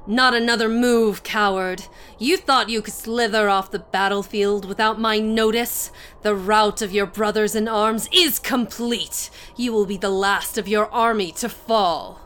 Not another move, coward. You thought you could slither off the battlefield without my notice? The rout of your brothers in arms is complete. You will be the last of your army to fall.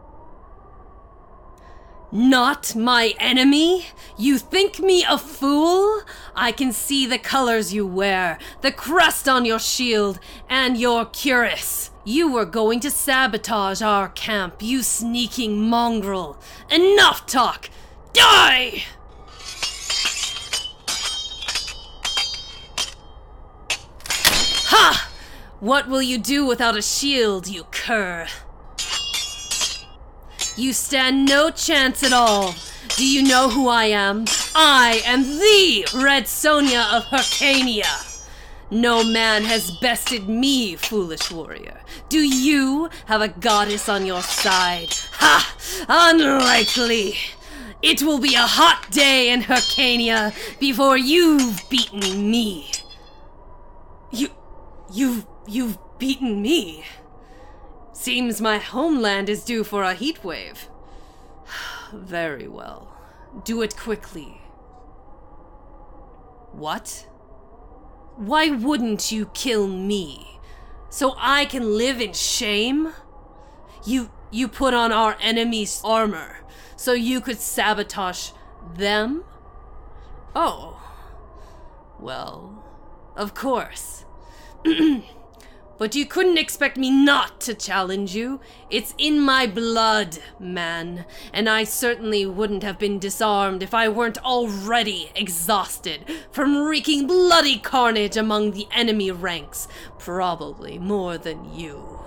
Not my enemy? You think me a fool? I can see the colors you wear, the crest on your shield, and your cuirass. You were going to sabotage our camp, you sneaking mongrel. Enough talk! Die! Ha! What will you do without a shield, you cur? You stand no chance at all. Do you know who I am? I am the Red Sonja of Hyrcania. No man has bested me, foolish warrior. Do you have a goddess on your side? Ha! Unlikely! It will be a hot day in Hyrcania before you've beaten me. You've beaten me? Seems my homeland is due for a heat wave. Very well. Do it quickly. What? Why wouldn't you kill me? So I can live in shame? You put on our enemy's armor so you could sabotage them? Oh. Well, of course. But you couldn't expect me not to challenge you. It's in my blood, man. And I certainly wouldn't have been disarmed if I weren't already exhausted from wreaking bloody carnage among the enemy ranks. Probably more than you.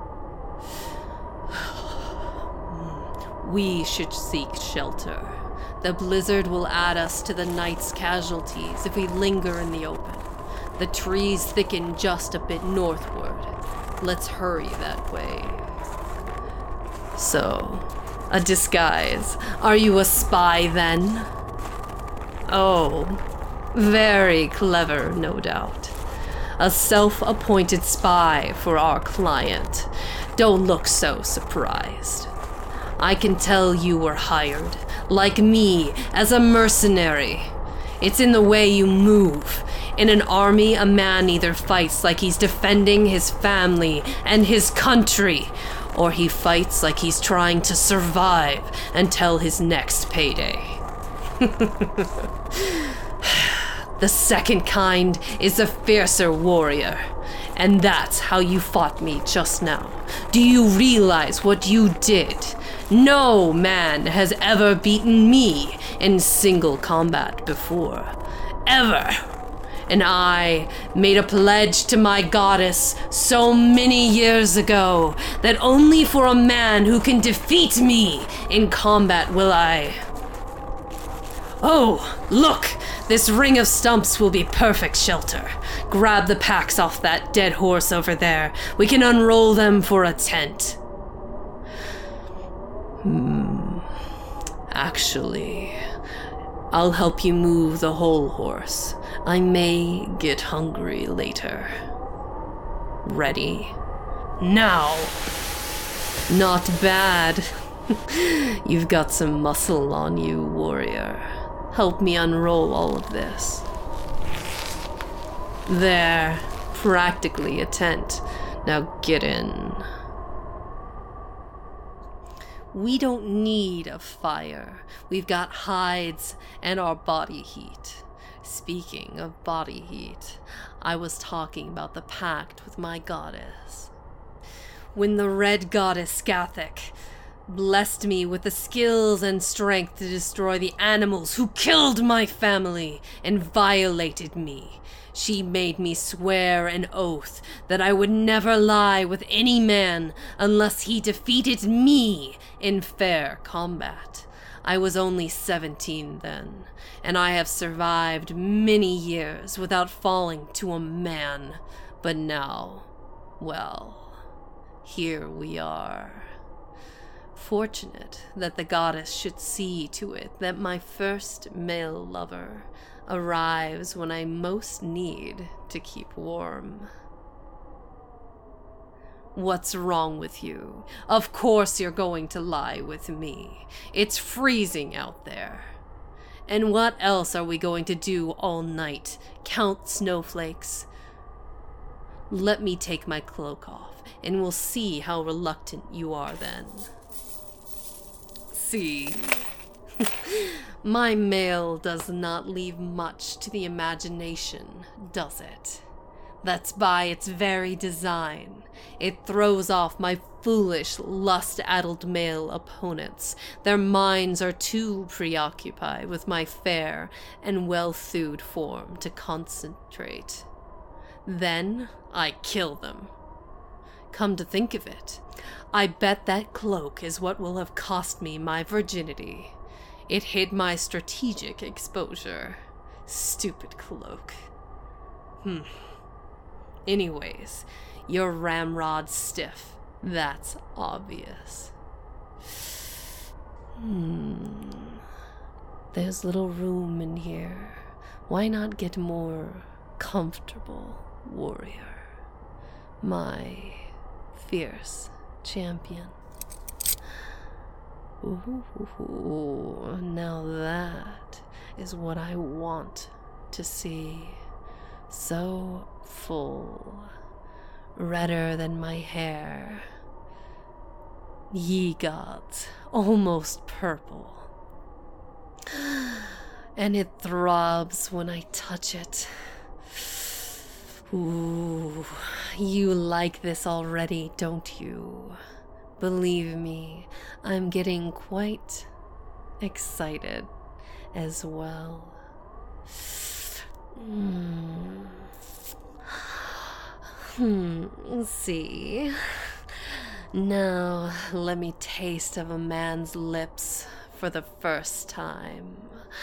We should seek shelter. The blizzard will add us to the night's casualties if we linger in the open. The trees thicken just a bit northward. Let's hurry that way. So, a disguise. Are you a spy then? Oh, very clever, no doubt. A self-appointed spy for our client. Don't look so surprised. I can tell you were hired, like me, as a mercenary. It's in the way you move. In an army, a man either fights like he's defending his family and his country, or he fights like he's trying to survive until his next payday. The second kind is a fiercer warrior, and that's how you fought me just now. Do you realize what you did? No man has ever beaten me in single combat before. Ever. And I made a pledge to my goddess so many years ago that only for a man who can defeat me in combat will I... Oh, look! This ring of stumps will be perfect shelter. Grab the packs off that dead horse over there. We can unroll them for a tent. Actually, I'll help you move the whole horse. I may get hungry later. Ready? Now! Not bad. You've got some muscle on you, warrior. Help me unroll all of this. There. Practically a tent. Now get in. We don't need a fire. We've got hides and our body heat. Speaking of body heat, I was talking about the pact with my goddess. When the red goddess Skathic blessed me with the skills and strength to destroy the animals who killed my family and violated me, she made me swear an oath that I would never lie with any man unless he defeated me in fair combat. I was only 17 then, and I have survived many years without falling to a man. But now, well, here we are. Fortunate that the goddess should see to it that my first male lover arrives when I most need to keep warm. What's wrong with you? Of course you're going to lie with me. It's freezing out there. And what else are we going to do all night? Count snowflakes? Let me take my cloak off, and we'll see how reluctant you are then. See? My mail does not leave much to the imagination, does it? That's by its very design. It throws off my foolish, lust-addled male opponents. Their minds are too preoccupied with my fair and well-thewed form to concentrate. Then I kill them. Come to think of it, I bet that cloak is what will have cost me my virginity. It hid my strategic exposure. Stupid cloak. Anyways, your ramrod's stiff. That's obvious. There's little room in here. Why not get more comfortable, warrior? My fierce champion. Ooh, now that is what I want to see. So full, redder than my hair. Ye gods, almost purple. And it throbs when I touch it. Ooh, you like this already, don't you? Believe me, I'm getting quite excited as well. See. Now, let me taste of a man's lips for the first time.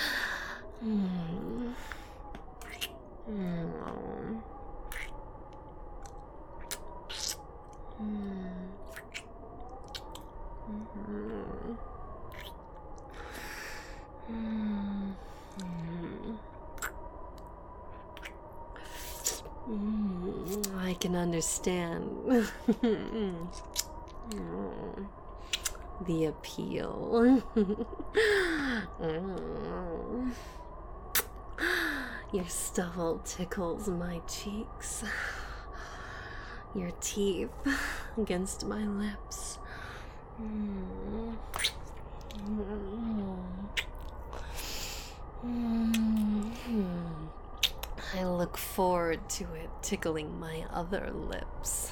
I can understand the appeal. Your stubble tickles my cheeks. Your teeth against my lips. I look forward to it tickling my other lips.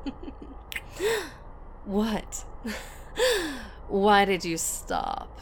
What? Why did you stop?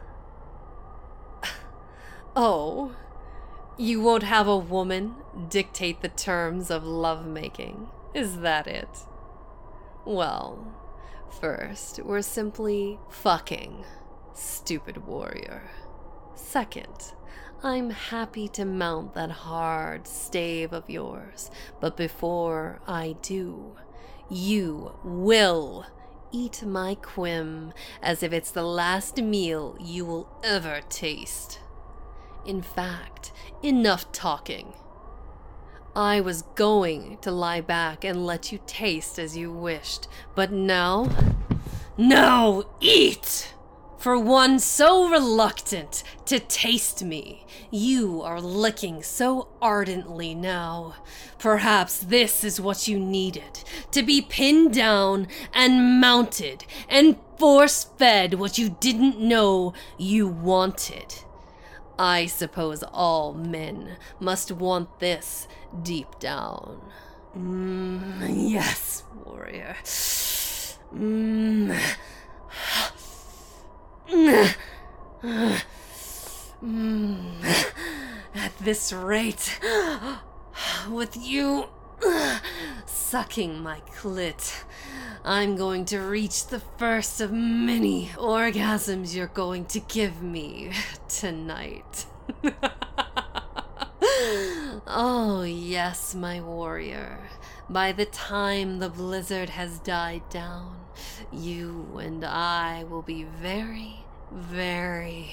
Oh, you won't have a woman dictate the terms of lovemaking, is that it? Well, first, we're simply fucking, stupid warrior. Second, I'm happy to mount that hard stave of yours, but before I do, you will eat my quim as if it's the last meal you will ever taste. In fact, enough talking. I was going to lie back and let you taste as you wished, but now eat! For one so reluctant to taste me, you are licking so ardently now. Perhaps this is what you needed, to be pinned down and mounted and force-fed what you didn't know you wanted. I suppose all men must want this deep down. Yes, warrior. At this rate, with you sucking my clit, I'm going to reach the first of many orgasms you're going to give me tonight. Oh, yes, my warrior. By the time the blizzard has died down, you and I will be very, very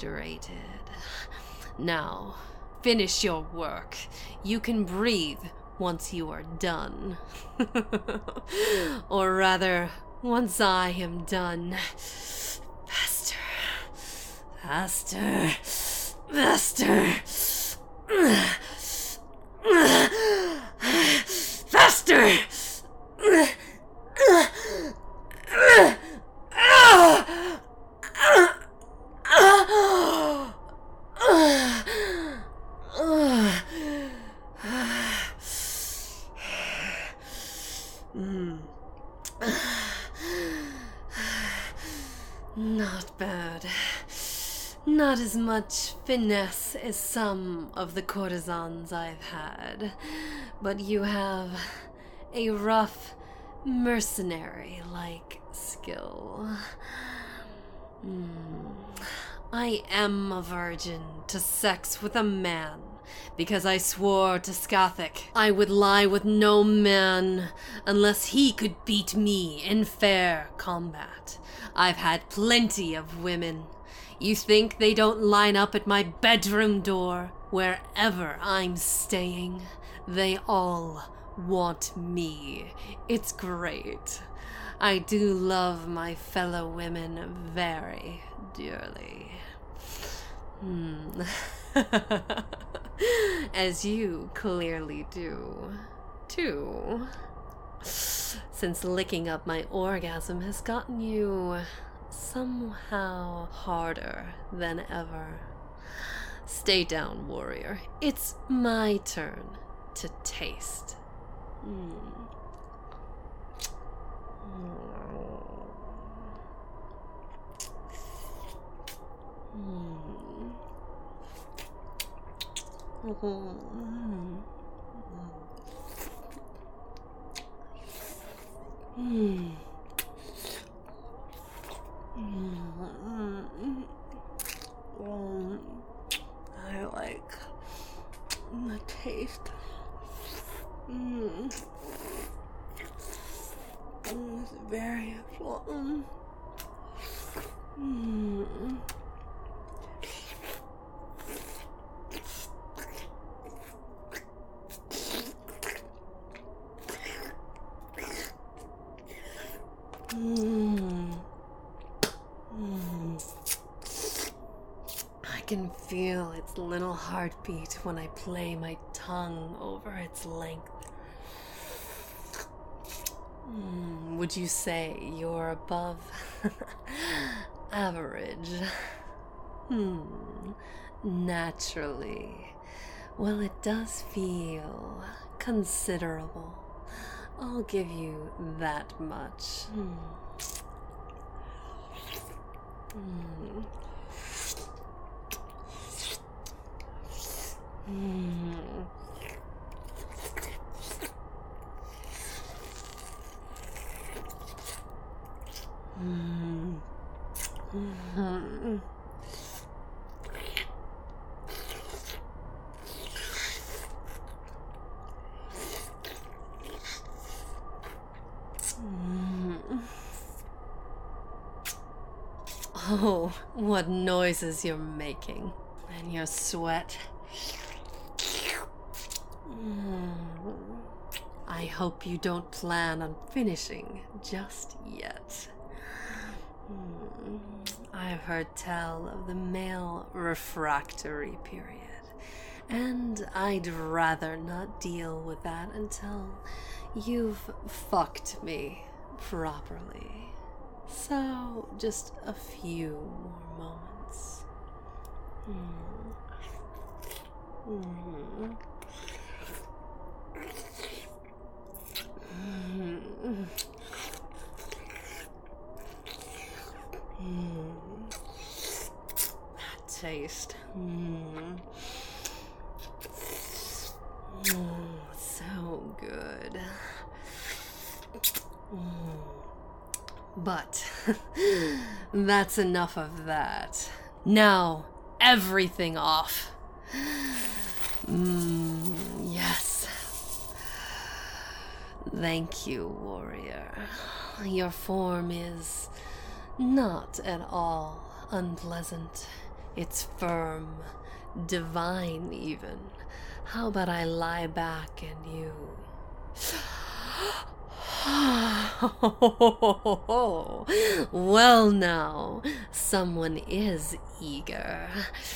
dehydrated. Now, finish your work. You can breathe once you are done. Or rather, once I am done. Faster. Faster. Faster. Faster! Not bad. Not as much finesse as some of the courtesans I've had, but you have a rough, mercenary-like skill. I am a virgin to sex with a man, because I swore to Skathic I would lie with no man unless he could beat me in fair combat. I've had plenty of women. You think they don't line up at my bedroom door wherever I'm staying? They all want me. It's great. I do love my fellow women very dearly. As you clearly do, too. Since licking up my orgasm has gotten you somehow harder than ever. Stay down, warrior. It's my turn to taste. I like the taste. It's very fun. I can feel its little heartbeat when I play my tongue over its length. Would you say you're above average? Naturally. Well, it does feel considerable. I'll give you that much. Oh, what noises you're making. And your sweat. I hope you don't plan on finishing just yet. I've heard tell of the male refractory period, and I'd rather not deal with that until you've fucked me properly. So, just a few more moments. That taste. So good. But that's enough of that. Now, everything off. Yes. Thank you, warrior. Your form is not at all unpleasant. It's firm, divine even. How about I lie back and you... Well now, someone is eager.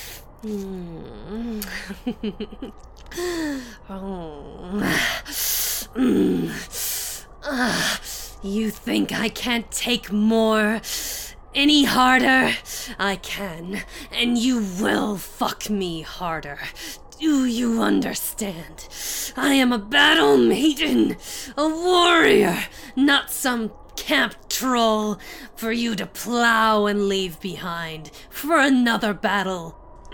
You think I can't take more? Any harder? I can, and you will fuck me harder. Do you understand? I am a battle maiden, a warrior, not some camp troll for you to plow and leave behind for another battle.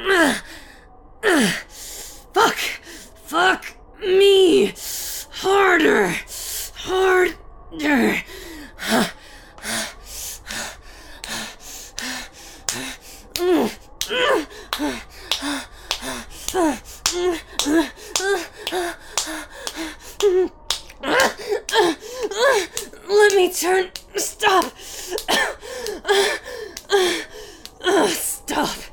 Fuck me harder. Let me turn. Stop. Stop.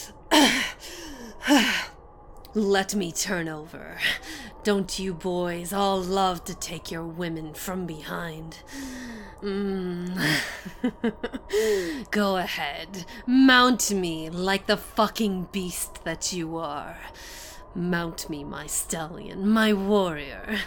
Let me turn over. Don't you boys all love to take your women from behind? Go ahead. Mount me like the fucking beast that you are. Mount me, my stallion, my warrior.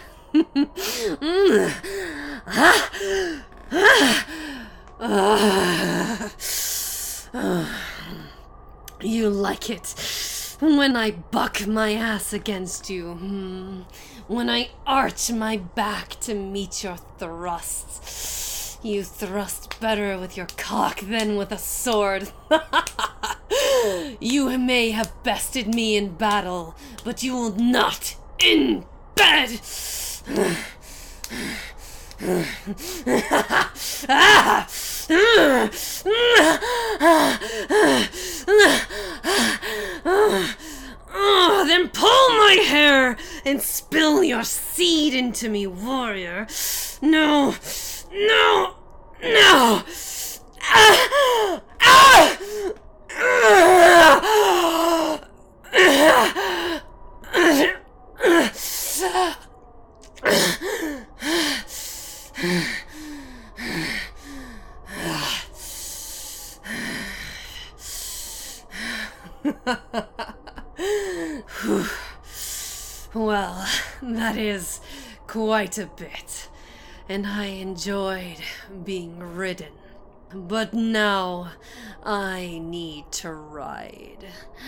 You like it when I buck my ass against you. When I arch my back to meet your thrusts. You thrust better with your cock than with a sword. You may have bested me in battle, but you will not in bed. Then pull my hair and spill your seed into me, warrior. No. Well, that is quite a bit, and I enjoyed being ridden. But now I need to ride.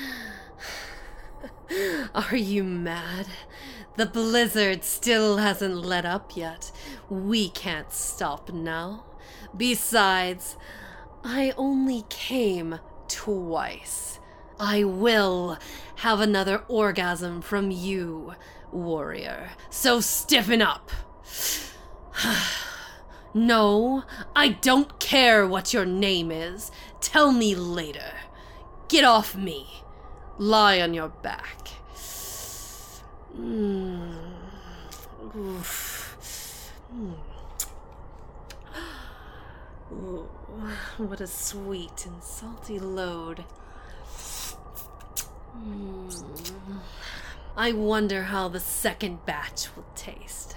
Are you mad? The blizzard still hasn't let up yet. We can't stop now. Besides, I only came twice. I will have another orgasm from you, warrior. So stiffen up. No, I don't care what your name is. Tell me later. Get off me. Lie on your back. Ooh, what a sweet and salty load. I wonder how the second batch will taste.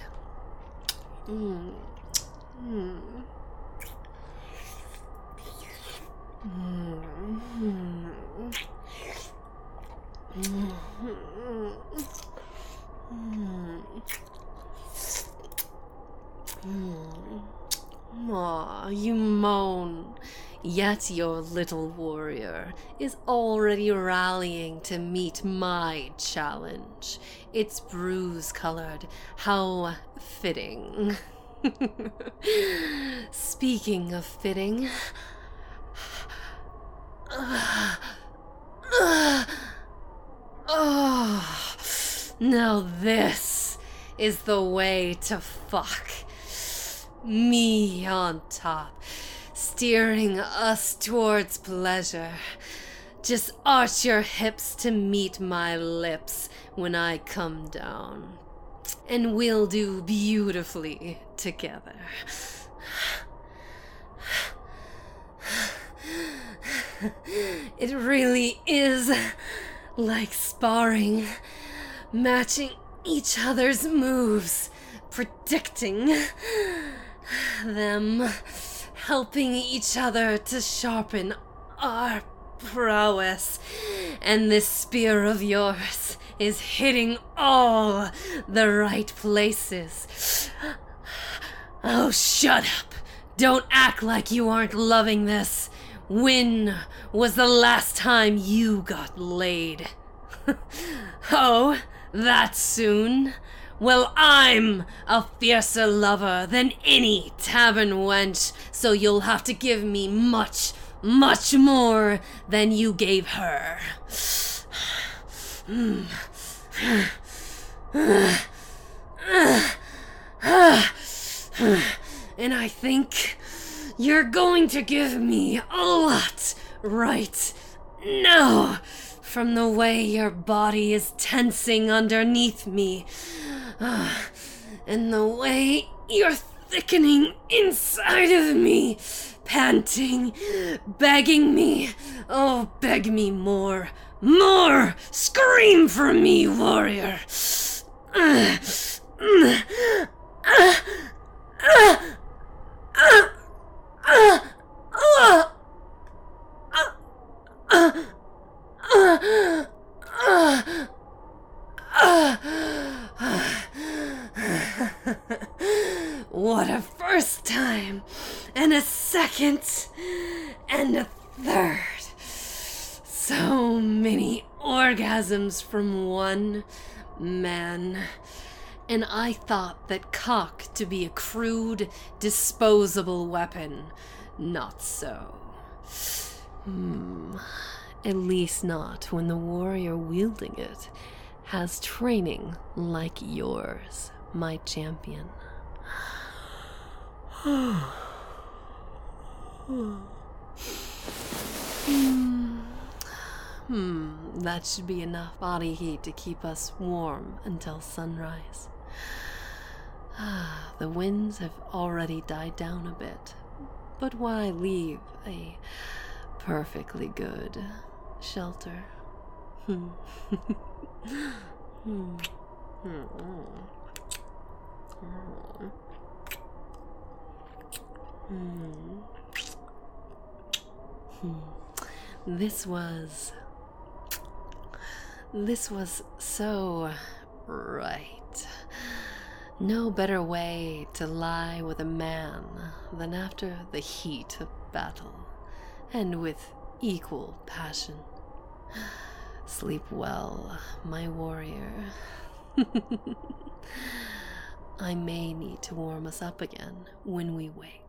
Aw, you moan. Yet your little warrior is already rallying to meet my challenge. It's bruise-colored. How fitting. Speaking of fitting... now this is the way to fuck. Me on top, steering us towards pleasure. Just arch your hips to meet my lips when I come down. And we'll do beautifully together. It really is like sparring. matching each other's moves, predicting them, helping each other to sharpen our prowess. And this spear of yours is hitting all the right places. Oh, shut up. Don't act like you aren't loving this. When was the last time you got laid? Oh, that soon? Well, I'm a fiercer lover than any tavern wench, so you'll have to give me much, much more than you gave her. And I think you're going to give me a lot right now, from the way your body is tensing underneath me, and the way you're thickening inside of me, panting, begging me. Oh, beg me more. More! Scream for me, warrior! What a first time, and a second, and a third. So many orgasms from one man. And I thought that cock to be a crude, disposable weapon. Not so. At least not when the warrior wielding it has training like yours, my champion. That should be enough body heat to keep us warm until sunrise. The winds have already died down a bit, but why leave a perfectly good shelter? This was so right. No better way to lie with a man than after the heat of battle, and with equal passion. Sleep well, my warrior. I may need to warm us up again when we wake.